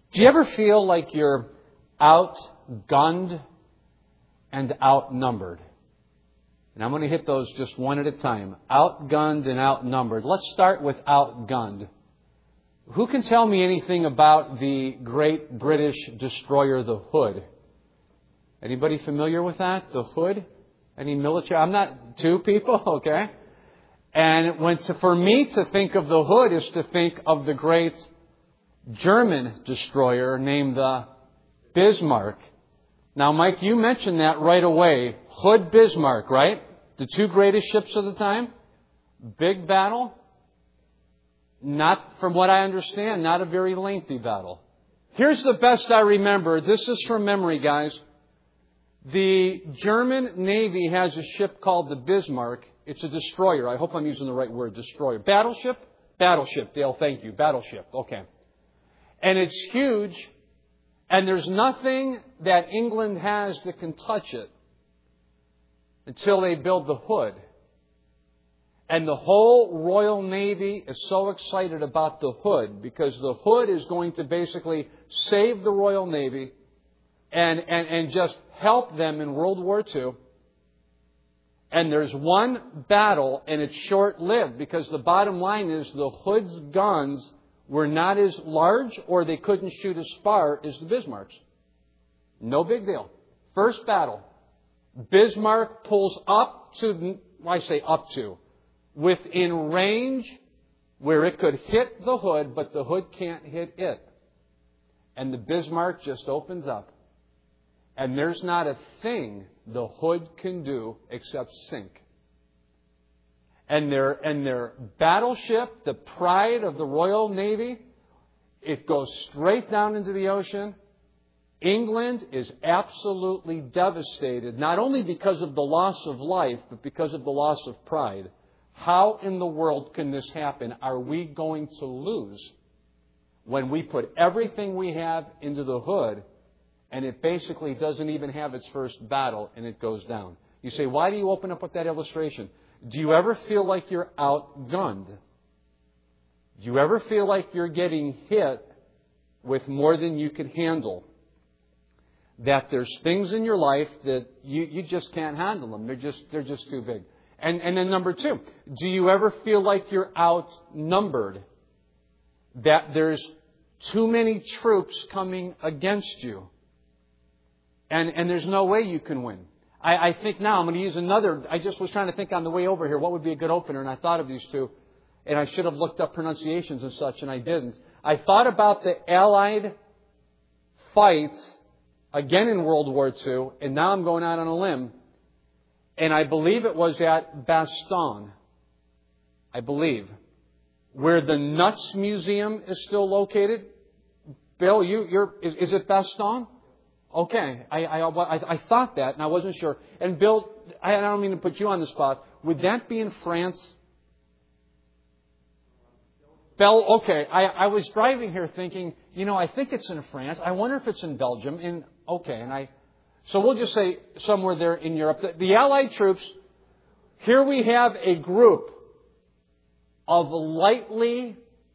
Do you ever feel like you're outgunned and outnumbered? And I'm going to hit those just one at a time. Outgunned and outnumbered. Let's start with outgunned. Who can tell me anything about the great British destroyer, the Hood? Anybody familiar with that? The Hood? Any military? I'm not two people, okay? And for me to think of the Hood is to think of the great German destroyer named the Bismarck. Now, Mike, you mentioned that right away. Hood, Bismarck, right? The two greatest ships of the time. Big battle. Not, from what I understand, not a very lengthy battle. Here's the best I remember. This is from memory, guys. The German Navy has a ship called the Bismarck. It's a destroyer. I hope I'm using the right word, destroyer. Battleship? Battleship, Dale, thank you. Battleship, okay. And it's huge, and there's nothing that England has that can touch it until they build the Hood. And the whole Royal Navy is so excited about the Hood because the Hood is going to basically save the Royal Navy and just help them in World War II. And there's one battle, and it's short-lived because the bottom line is the Hood's guns were not as large or they couldn't shoot as far as the Bismarck's. No big deal. First battle. Bismarck pulls up to, I say up to, within range where it could hit the Hood, but the Hood can't hit it. And the Bismarck just opens up. And there's not a thing the Hood can do except sink. And their battleship, the pride of the Royal Navy, it goes straight down into the ocean. England is absolutely devastated, not only because of the loss of life, but because of the loss of pride. How in the world can this happen? Are we going to lose when we put everything we have into the Hood and it basically doesn't even have its first battle and it goes down? You say, why do you open up with that illustration? Do you ever feel like you're outgunned? Do you ever feel like you're getting hit with more than you can handle? That there's things in your life that you just can't handle them. They're just too big. And then number two, do you ever feel like you're outnumbered? That there's too many troops coming against you. And there's no way you can win. I think now I'm going to use another. I just was trying to think on the way over here what would be a good opener, and I thought of these two. And I should have looked up pronunciations and such, and I didn't. I thought about the Allied fights again in World War II, and now I'm going out on a limb. And I believe it was at Bastogne, I believe, where the Nuts Museum is still located. Bill, is it Bastogne? Okay, I thought that, and I wasn't sure. And Bill, I don't mean to put you on the spot. Would that be in France? Okay. I was driving here thinking, I think it's in France. I wonder if it's in Belgium. So we'll just say somewhere there in Europe. The Allied troops, here we have a group of lightly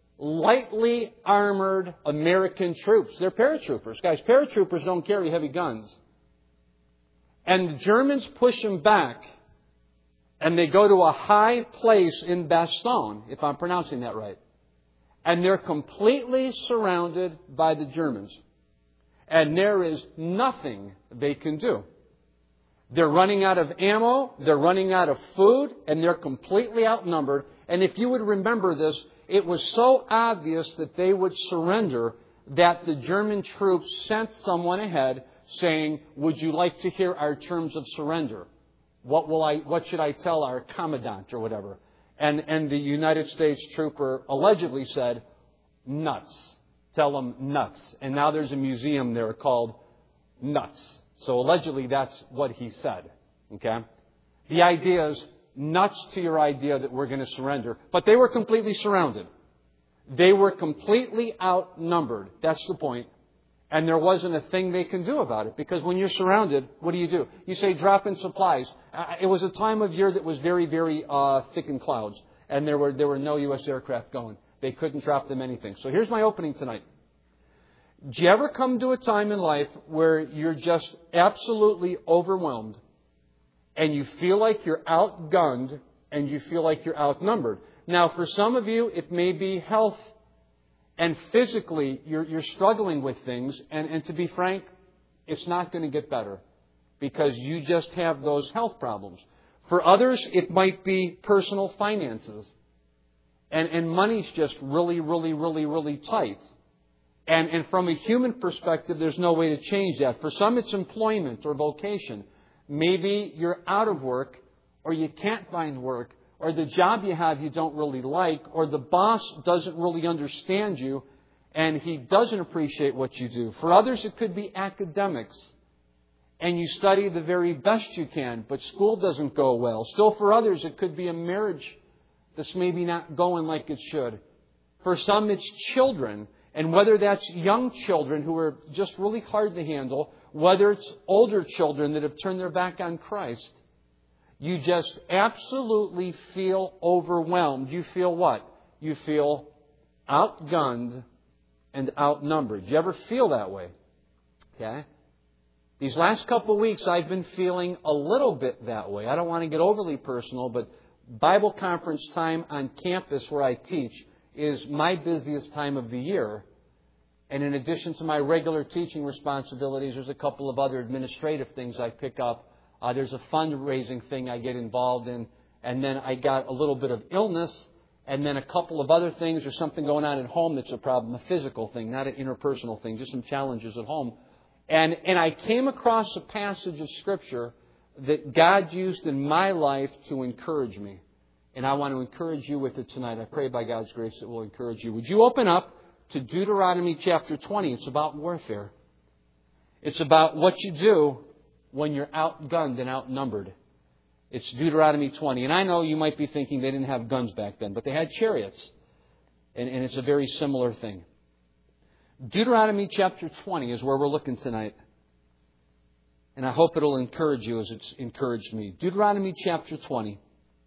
armored American troops. They're paratroopers. Guys, paratroopers don't carry heavy guns. And the Germans push them back, and they go to a high place in Bastogne, if I'm pronouncing that right. And they're completely surrounded by the Germans. And there is nothing they can do. They're running out of ammo, they're running out of food, and they're completely outnumbered. And if you would remember this, it was so obvious that they would surrender that the German troops sent someone ahead saying, would you like to hear our terms of surrender? What should I tell our commandant or whatever? And the United States trooper allegedly said, nuts. Tell them nuts. And now there's a museum there called Nuts. So allegedly that's what he said. Okay? The idea is nuts to your idea that we're going to surrender. But they were completely surrounded. They were completely outnumbered. That's the point. And there wasn't a thing they can do about it. Because when you're surrounded, what do? You say drop in supplies. It was a time of year that was very, very thick in clouds. And there were no U.S. aircraft going. They couldn't drop them anything. So here's my opening tonight. Do you ever come to a time in life where you're just absolutely overwhelmed and you feel like you're outgunned and you feel like you're outnumbered? Now, for some of you, it may be health and physically you're struggling with things. And to be frank, it's not going to get better because you just have those health problems. For others, it might be personal finances. And money's just really, really, really, really tight. And from a human perspective, there's no way to change that. For some, it's employment or vocation. Maybe you're out of work, or you can't find work, or the job you have you don't really like, or the boss doesn't really understand you, and he doesn't appreciate what you do. For others, it could be academics. And you study the very best you can, but school doesn't go well. Still, for others, it could be a marriage that's maybe not going like it should. For some, it's children. And whether that's young children who are just really hard to handle, whether it's older children that have turned their back on Christ, you just absolutely feel overwhelmed. You feel what? You feel outgunned and outnumbered. Do you ever feel that way? Okay? These last couple of weeks, I've been feeling a little bit that way. I don't want to get overly personal, but Bible conference time on campus where I teach is my busiest time of the year. And in addition to my regular teaching responsibilities, there's a couple of other administrative things I pick up. There's a fundraising thing I get involved in. And then I got a little bit of illness. And then a couple of other things. There's something going on at home that's a problem, a physical thing, not an interpersonal thing, just some challenges at home. And I came across a passage of Scripture that God used in my life to encourage me. And I want to encourage you with it tonight. I pray by God's grace it will encourage you. Would you open up to Deuteronomy chapter 20? It's about warfare. It's about what you do when you're outgunned and outnumbered. It's Deuteronomy 20. And I know you might be thinking they didn't have guns back then, but they had chariots. And it's a very similar thing. Deuteronomy chapter 20 is where we're looking tonight. And I hope it'll encourage you as it's encouraged me. Deuteronomy chapter 20.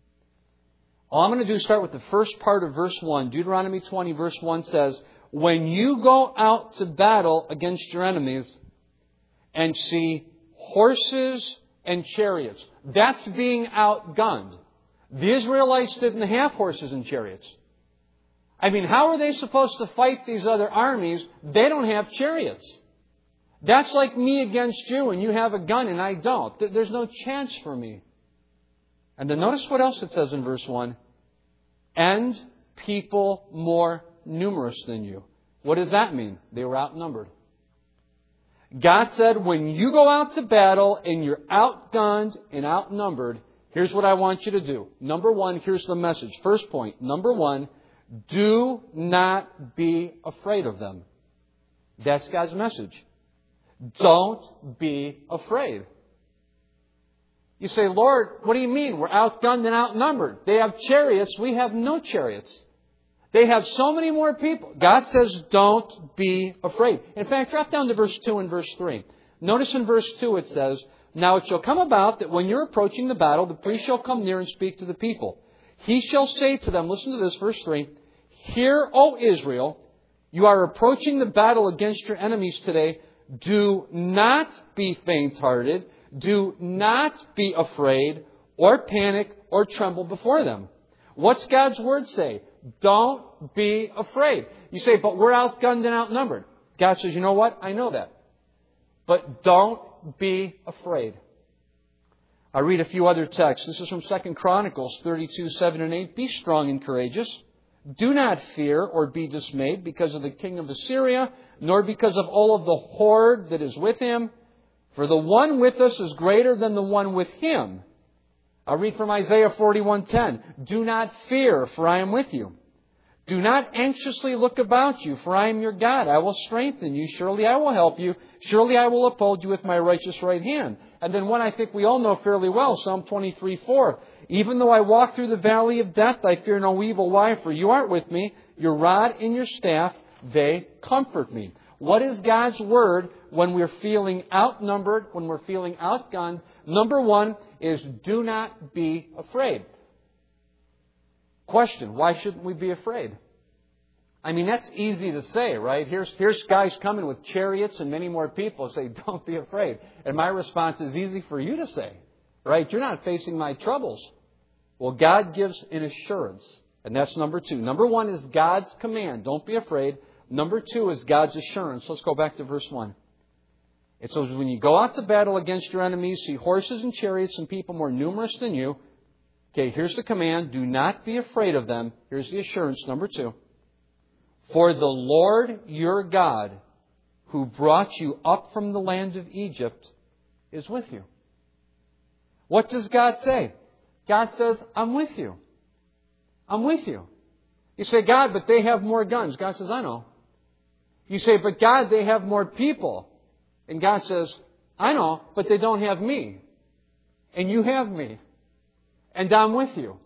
All I'm going to do is start with the first part of verse 1. Deuteronomy 20 verse 1 says, when you go out to battle against your enemies and see horses and chariots, that's being outgunned. The Israelites didn't have horses and chariots. I mean, how are they supposed to fight these other armies? They don't have chariots. That's like me against you and you have a gun and I don't. There's no chance for me. And then notice what else it says in verse 1. And people more numerous than you. What does that mean? They were outnumbered. God said, when you go out to battle and you're outgunned and outnumbered, here's what I want you to do. Number one, here's the message. First point. Number one, do not be afraid of them. That's God's message. Don't be afraid. You say, Lord, what do you mean? We're outgunned and outnumbered. They have chariots. We have no chariots. They have so many more people. God says, don't be afraid. In fact, drop down to verse 2 and verse 3. Notice in verse 2 it says, now it shall come about that when you're approaching the battle, the priest shall come near and speak to the people. He shall say to them, listen to this, verse 3, hear, O Israel, you are approaching the battle against your enemies today. Do not be faint-hearted. Do not be afraid or panic or tremble before them. What's God's Word say? Don't be afraid. You say, but we're outgunned and outnumbered. God says, you know what? I know that. But don't be afraid. I read a few other texts. This is from 2 Chronicles 32, 7 and 8. Be strong and courageous. Do not fear or be dismayed because of the king of Assyria, nor because of all of the horde that is with him. For the one with us is greater than the one with him. I'll read from Isaiah 41:10. Do not fear, for I am with you. Do not anxiously look about you, for I am your God. I will strengthen you. Surely I will help you. Surely I will uphold you with my righteous right hand. And then one I think we all know fairly well, Psalm 23:4. Even though I walk through the valley of death, I fear no evil. Why? For you are with me. Your rod and your staff, they comfort me. What is God's Word when we're feeling outnumbered, when we're feeling outgunned? Number one is do not be afraid. Question, why shouldn't we be afraid? I mean, that's easy to say, right? Here's guys coming with chariots and many more people say, don't be afraid. And my response is easy for you to say, right? You're not facing my troubles. Well, God gives an assurance. And that's number 2. Number 1 is God's command. Don't be afraid. Number 2 is God's assurance. Let's go back to verse 1. It says, when you go out to battle against your enemies, see horses and chariots and people more numerous than you. Okay, here's the command. Do not be afraid of them. Here's the assurance, number 2. For the Lord your God, who brought you up from the land of Egypt, is with you. What does God say? God says, I'm with you. I'm with you. You say, God, but they have more guns. God says, I know. You say, but God, they have more people. And God says, I know, but they don't have me. And you have me. And I'm with you.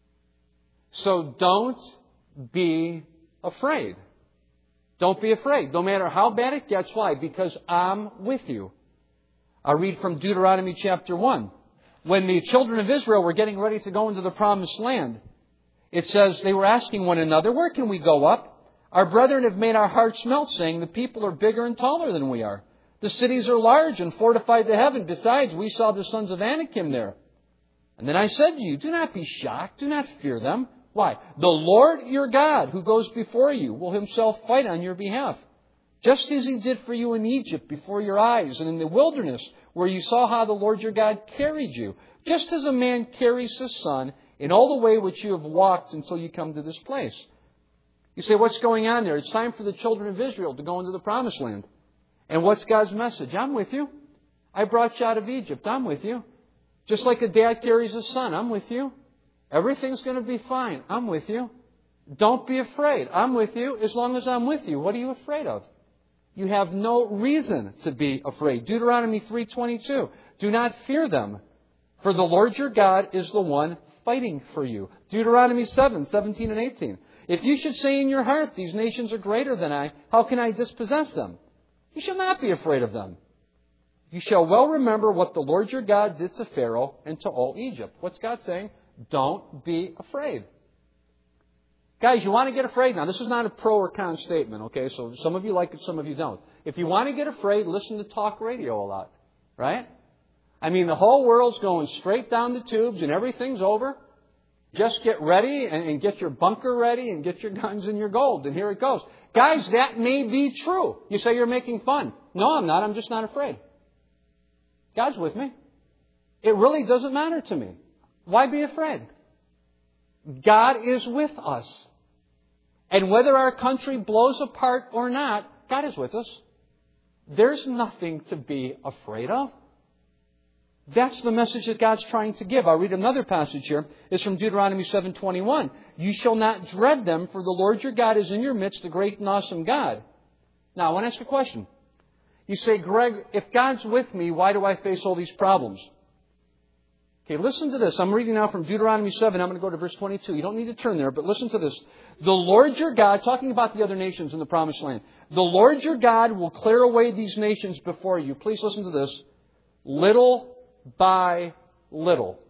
So don't be afraid. Don't be afraid. No matter how bad it gets. Why? Because I'm with you. I'll read from Deuteronomy chapter 1. When the children of Israel were getting ready to go into the promised land, it says they were asking one another, where can we go up? Our brethren have made our hearts melt, saying, the people are bigger and taller than we are. The cities are large and fortified to heaven. Besides, we saw the sons of Anakim there. And then I said to you, do not be shocked. Do not fear them. Why? The Lord your God, who goes before you, will himself fight on your behalf. Just as he did for you in Egypt before your eyes and in the wilderness, where you saw how the Lord your God carried you. Just as a man carries his son in all the way which you have walked until you come to this place. You say, what's going on there? It's time for the children of Israel to go into the promised land. And what's God's message? I'm with you. I brought you out of Egypt. I'm with you. Just like a dad carries his son. I'm with you. Everything's going to be fine. I'm with you. Don't be afraid. I'm with you as long as I'm with you. What are you afraid of? You have no reason to be afraid. Deuteronomy 3:22. Do not fear them, for the Lord your God is the one fighting for you. Deuteronomy 7:17 and 18. If you should say in your heart, these nations are greater than I, how can I dispossess them? You shall not be afraid of them. You shall well remember what the Lord your God did to Pharaoh and to all Egypt. What's God saying? Don't be afraid. Guys, you want to get afraid? Now, this is not a pro or con statement, okay? So some of you like it, some of you don't. If you want to get afraid, listen to talk radio a lot, right? I mean, the whole world's going straight down the tubes and everything's over. Just get ready and get your bunker ready and get your guns and your gold. And here it goes. Guys, that may be true. You say you're making fun. No, I'm not. I'm just not afraid. God's with me. It really doesn't matter to me. Why be afraid? God is with us. And whether our country blows apart or not, God is with us. There's nothing to be afraid of. That's the message that God's trying to give. I'll read another passage here. It's from Deuteronomy 7:21. You shall not dread them, for the Lord your God is in your midst, a great and awesome God. Now, I want to ask a question. You say, Greg, if God's with me, why do I face all these problems? Okay, listen to this. I'm reading now from Deuteronomy 7. I'm going to go to verse 22. You don't need to turn there, but listen to this. The Lord your God, talking about the other nations in the promised land, the Lord your God will clear away these nations before you. Please listen to this. Little by little.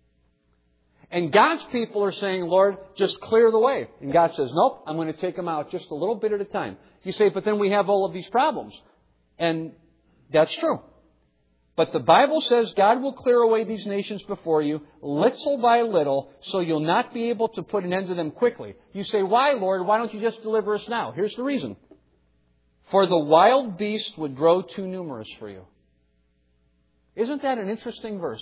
And God's people are saying, Lord, just clear the way. And God says, nope, I'm going to take them out just a little bit at a time. You say, but then we have all of these problems. And that's true. But the Bible says God will clear away these nations before you, little by little, so you'll not be able to put an end to them quickly. You say, why, Lord? Why don't you just deliver us now? Here's the reason. For the wild beast would grow too numerous for you. Isn't that an interesting verse?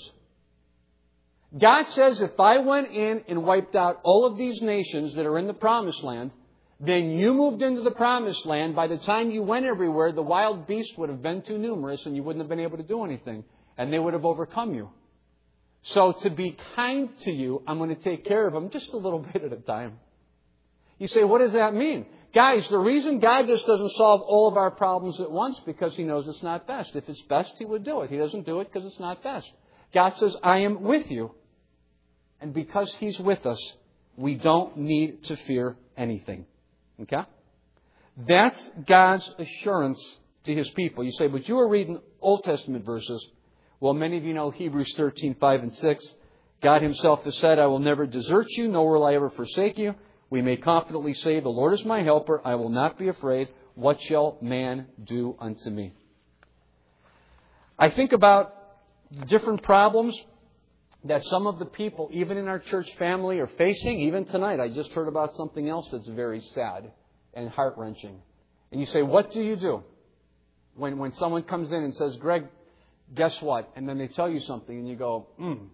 God says, if I went in and wiped out all of these nations that are in the promised land, then you moved into the promised land. By the time you went everywhere, the wild beasts would have been too numerous and you wouldn't have been able to do anything. And they would have overcome you. So to be kind to you, I'm going to take care of them just a little bit at a time. You say, what does that mean? Guys, the reason God just doesn't solve all of our problems at once because He knows it's not best. If it's best, He would do it. He doesn't do it because it's not best. God says, I am with you. And because He's with us, we don't need to fear anything. Okay? That's God's assurance to His people. You say, but you were reading Old Testament verses. Well, many of you know Hebrews 13:5 and 6. God Himself has said, I will never desert you, nor will I ever forsake you. we may confidently say, the Lord is my helper. I will not be afraid. What shall man do unto me? I think about different problems that some of the people, even in our church family, are facing. Even tonight, I just heard about something else that's very sad and heart-wrenching. And you say, what do you do when someone comes in and says, Greg, guess what? And then they tell you something and you go,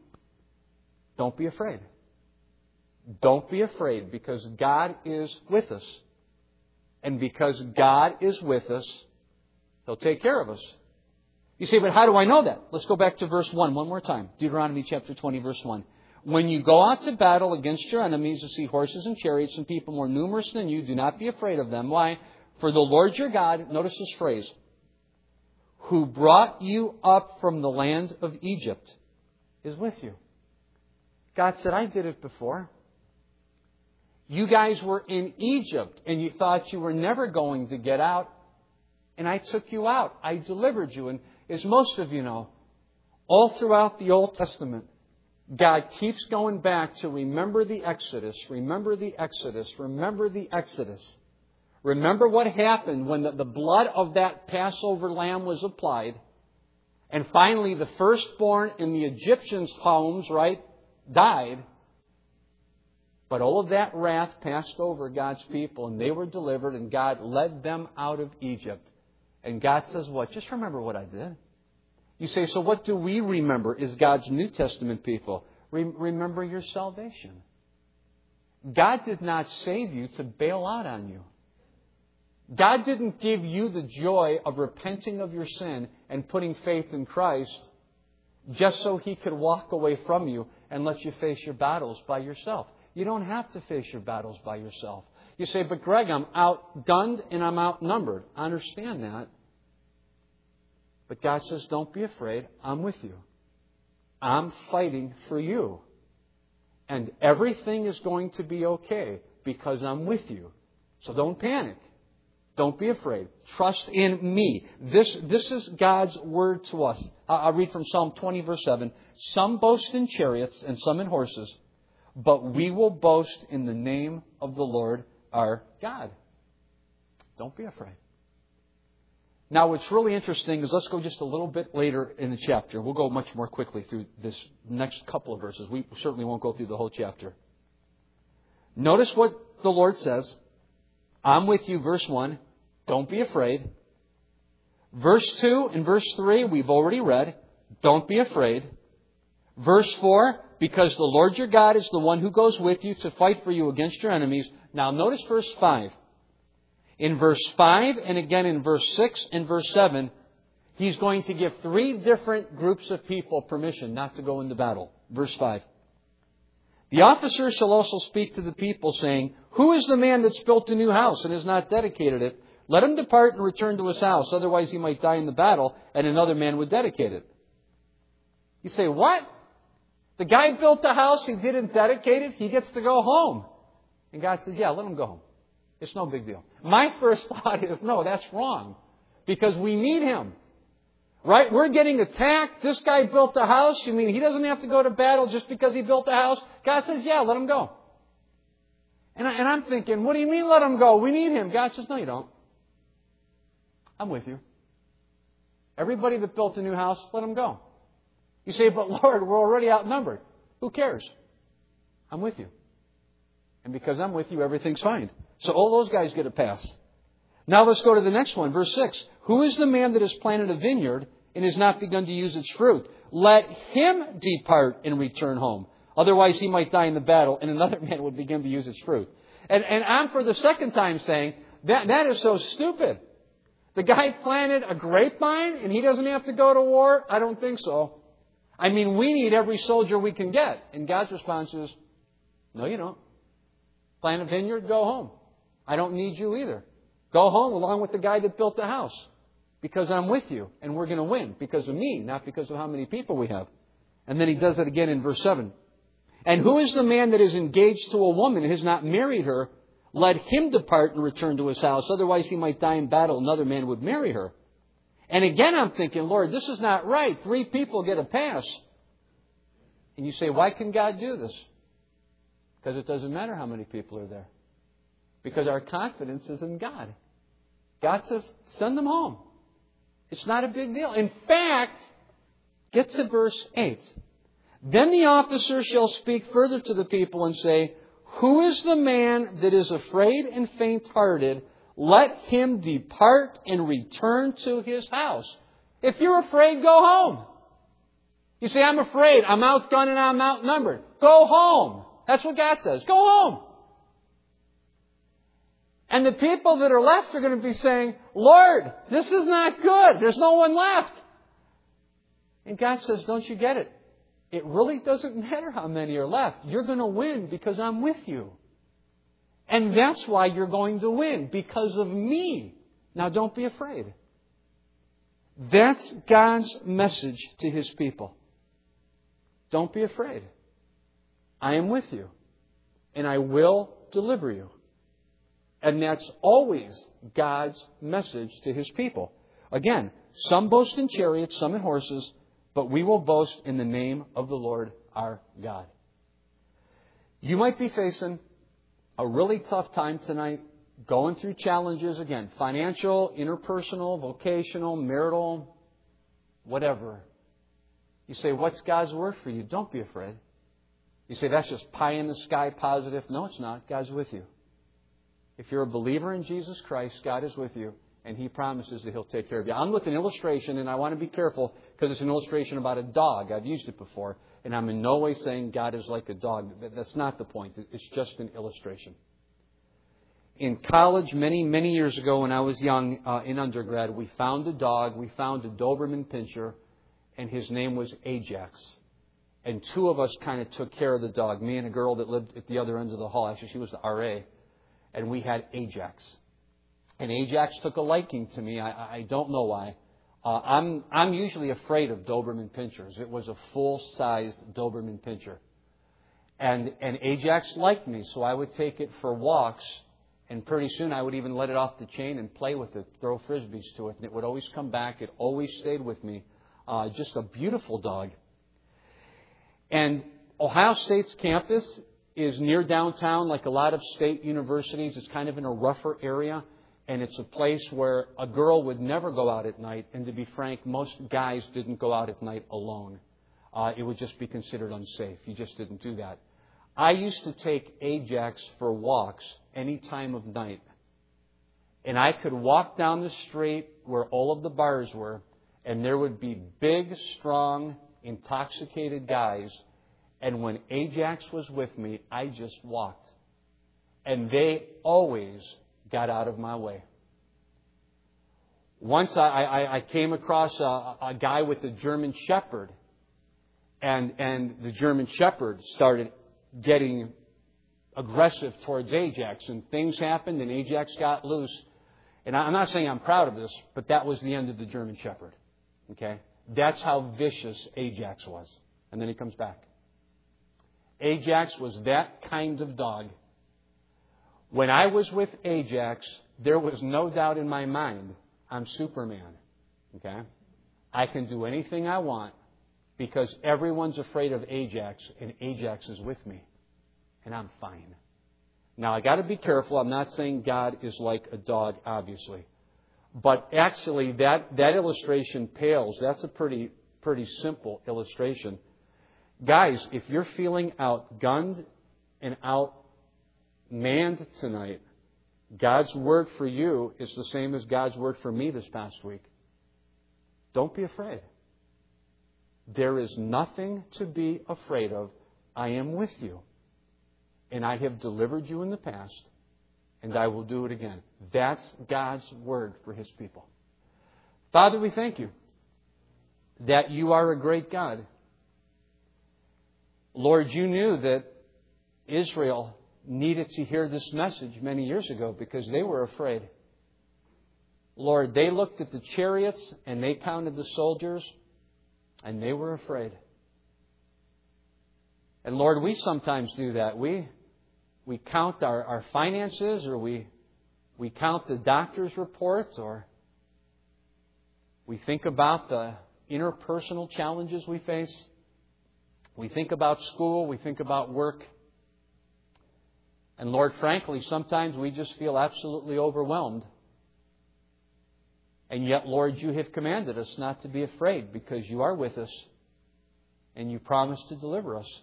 don't be afraid. Don't be afraid, because God is with us. And because God is with us, He'll take care of us. You say, but how do I know that? Let's go back to verse 1 one more time. Deuteronomy chapter 20, verse 1. When you go out to battle against your enemies to see horses and chariots and people more numerous than you, do not be afraid of them. Why? For the Lord your God, notice this phrase, who brought you up from the land of Egypt, is with you. God said, I did it before. You guys were in Egypt and you thought you were never going to get out. And I took you out. I delivered you. And as most of you know, all throughout the Old Testament, God keeps going back to remember the Exodus, remember the Exodus, remember the Exodus. Remember what happened when the blood of that Passover lamb was applied. And finally, the firstborn in the Egyptians' homes, died. But all of that wrath passed over God's people, and they were delivered, and God led them out of Egypt. And God says what? Just remember what I did. You say, so what do we remember as God's New Testament people? Remember your salvation. God did not save you to bail out on you. God didn't give you the joy of repenting of your sin and putting faith in Christ just so He could walk away from you and let you face your battles by yourself. You don't have to face your battles by yourself. You say, but Greg, I'm outgunned and I'm outnumbered. I understand that. But God says, don't be afraid. I'm with you. I'm fighting for you. And everything is going to be okay because I'm with you. So don't panic. Don't be afraid. Trust in me. This is God's word to us. I'll read from Psalm 20, verse 7. Some boast in chariots and some in horses, but we will boast in the name of the Lord our God. Don't be afraid. Now, what's really interesting is let's go just a little bit later in the chapter. We'll go much more quickly through this next couple of verses. We certainly won't go through the whole chapter. Notice what the Lord says. I'm with you, verse 1. Don't be afraid. Verse 2 and verse 3, we've already read. Don't be afraid. Verse 4, because the Lord your God is the one who goes with you to fight for you against your enemies. Now notice verse 5. In verse 5 and again in verse 6 and verse 7, He's going to give 3 different groups of people permission not to go into battle. Verse 5. The officers shall also speak to the people, saying, who is the man that's built a new house and has not dedicated it? Let him depart and return to his house. Otherwise he might die in the battle, and another man would dedicate it. You say, what? The guy built the house, he didn't dedicate it, he gets to go home. And God says, yeah, let him go home. It's no big deal. My first thought is, no, that's wrong. Because we need him. Right? We're getting attacked. This guy built a house. You mean he doesn't have to go to battle just because he built a house? God says, yeah, let him go. And I'm thinking, what do you mean let him go? We need him. God says, no, you don't. I'm with you. Everybody that built a new house, let him go. You say, but Lord, we're already outnumbered. Who cares? I'm with you. And because I'm with you, everything's fine. So all those guys get a pass. Now let's go to the next one, verse 6. Who is the man that has planted a vineyard and has not begun to use its fruit? Let him depart and return home. Otherwise he might die in the battle and another man would begin to use its fruit. And I'm for the second time saying, that is so stupid. The guy planted a grapevine and he doesn't have to go to war? I don't think so. I mean, we need every soldier we can get. And God's response is, no, you don't. Plant a vineyard, go home. I don't need you either. Go home along with the guy that built the house. Because I'm with you and we're going to win because of me, not because of how many people we have. And then he does it again in verse 7. And who is the man that is engaged to a woman and has not married her? Let him depart and return to his house. Otherwise he might die in battle. Another man would marry her. And again I'm thinking, Lord, this is not right. 3 people get a pass. And you say, why can God do this? Because it doesn't matter how many people are there. Because our confidence is in God. God says, send them home. It's not a big deal. In fact, get to verse 8. Then the officer shall speak further to the people and say, who is the man that is afraid and faint-hearted? Let him depart and return to his house. If you're afraid, go home. You say, I'm afraid. I'm outgunned and I'm outnumbered. Go home. That's what God says. Go home. And the people that are left are going to be saying, Lord, this is not good. There's no one left. And God says, don't you get it? It really doesn't matter how many are left. You're going to win because I'm with you. And that's why you're going to win, because of me. Now don't be afraid. That's God's message to His people. Don't be afraid. I am with you. And I will deliver you. And that's always God's message to His people. Again, some boast in chariots, some in horses, but we will boast in the name of the Lord our God. You might be facing a really tough time tonight, going through challenges, again, financial, interpersonal, vocational, marital, whatever. You say, what's God's word for you? Don't be afraid. You say, that's just pie in the sky positive. No, it's not. God's with you. If you're a believer in Jesus Christ, God is with you, and He promises that He'll take care of you. I'm with an illustration, and I want to be careful because it's an illustration about a dog. I've used it before, and I'm in no way saying God is like a dog. That's not the point. It's just an illustration. In college, many, many years ago when I was young, in undergrad, we found a dog. We found a Doberman Pinscher, and his name was Ajax. And two of us kind of took care of the dog, me and a girl that lived at the other end of the hall. Actually, she was the RA. And we had Ajax. And Ajax took a liking to me. I don't know why. I'm usually afraid of Doberman Pinschers. It was a full-sized Doberman Pinscher. And Ajax liked me, so I would take it for walks. And pretty soon I would even let it off the chain and play with it, throw Frisbees to it. And it would always come back. It always stayed with me. Just a beautiful dog. And Ohio State's campus is near downtown, like a lot of state universities. It's kind of in a rougher area. And it's a place where a girl would never go out at night. And to be frank, most guys didn't go out at night alone. It would just be considered unsafe. You just didn't do that. I used to take Ajax for walks any time of night. And I could walk down the street where all of the bars were, and there would be big, strong, intoxicated guys. And when Ajax was with me, I just walked. And they always got out of my way. Once I came across a guy with a German Shepherd. And the German Shepherd started getting aggressive towards Ajax. And things happened and Ajax got loose. And I'm not saying I'm proud of this, but that was the end of the German Shepherd. Okay? That's how vicious Ajax was. And then he comes back. Ajax was that kind of dog. When I was with Ajax, there was no doubt in my mind, I'm Superman. Okay? I can do anything I want because everyone's afraid of Ajax and Ajax is with me. And I'm fine. Now, I got to be careful. I'm not saying God is like a dog, obviously. But actually, that illustration pales. That's a pretty simple illustration. Guys, if you're feeling outgunned and outmanned tonight, God's word for you is the same as God's word for me this past week. Don't be afraid. There is nothing to be afraid of. I am with you. And I have delivered you in the past, and I will do it again. That's God's word for His people. Father, we thank you that you are a great God. Lord, you knew that Israel needed to hear this message many years ago because they were afraid. Lord, they looked at the chariots and they counted the soldiers and they were afraid. And Lord, we sometimes do that. We count our finances, or we count the doctor's reports, or we think about the interpersonal challenges we face. We think about school. We think about work. And Lord, frankly, sometimes we just feel absolutely overwhelmed. And yet, Lord, you have commanded us not to be afraid because you are with us and you promise to deliver us.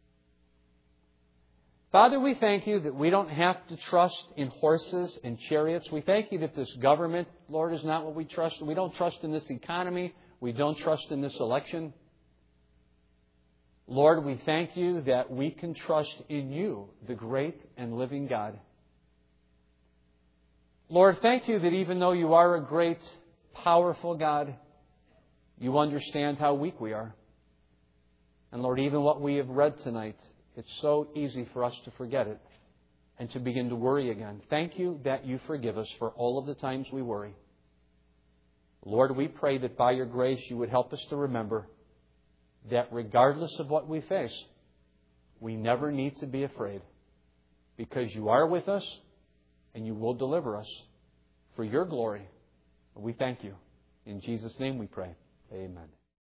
Father, we thank you that we don't have to trust in horses and chariots. We thank you that this government, Lord, is not what we trust. We don't trust in this economy. We don't trust in this election. Lord, we thank you that we can trust in you, the great and living God. Lord, thank you that even though you are a great, powerful God, you understand how weak we are. And Lord, even what we have read tonight, it's so easy for us to forget it and to begin to worry again. Thank you that you forgive us for all of the times we worry. Lord, we pray that by your grace you would help us to remember that regardless of what we face, we never need to be afraid because you are with us and you will deliver us for your glory. We thank you. In Jesus' name we pray. Amen.